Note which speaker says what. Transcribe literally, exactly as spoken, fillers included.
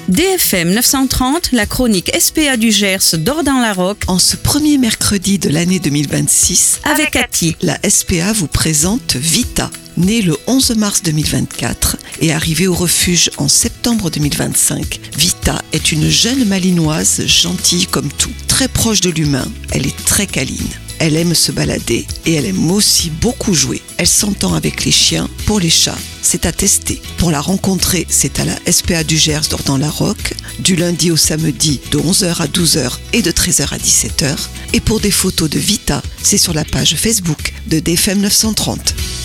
Speaker 1: D F M neuf cent trente, la chronique S P A du Gers d'Ordan-la-Roque.
Speaker 2: En ce premier mercredi de l'année deux mille vingt-six,
Speaker 1: Avec Cathy.
Speaker 2: La S P A vous présente Vita. Née le onze mars deux mille vingt-quatre et arrivée au refuge en septembre deux mille vingt-cinq, Vita est une jeune malinoise gentille comme tout. Très proche de l'humain, elle est très câline. Elle aime se balader et elle aime aussi beaucoup jouer. Elle s'entend avec les chiens, pour les chats, c'est à tester. Pour la rencontrer, c'est à la S P A du Gers d'Ordan-la-Roque, du lundi au samedi de onze heures à douze heures et de treize heures à dix-sept heures. Et pour des photos de Vita, c'est sur la page Facebook de D F M neuf cent trente.